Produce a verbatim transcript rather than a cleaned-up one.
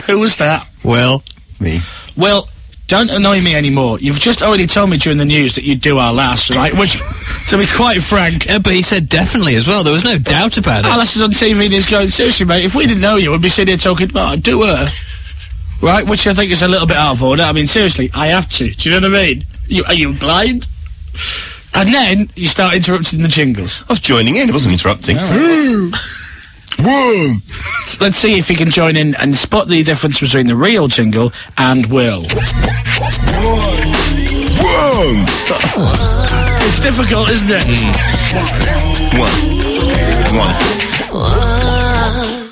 Who was that? Will. Me. Will, don't annoy me anymore. You've just already told me during the news that you'd do our last, right? Which, to be quite frank... Yeah, but he said definitely as well. There was no doubt about it. Alice is on T V and he's going, seriously, mate, if we didn't know you, we'd be sitting here talking, oh, I'd do her. Right, which I think is a little bit out of order. I mean, seriously, I have to. Do you know what I mean? You, are you blind? And then you start interrupting the jingles. I was joining in, I wasn't interrupting. Whoa! Let's see if he can join in and spot the difference between the real jingle and Will. Whoa! It's difficult, isn't it? Mm. One. One.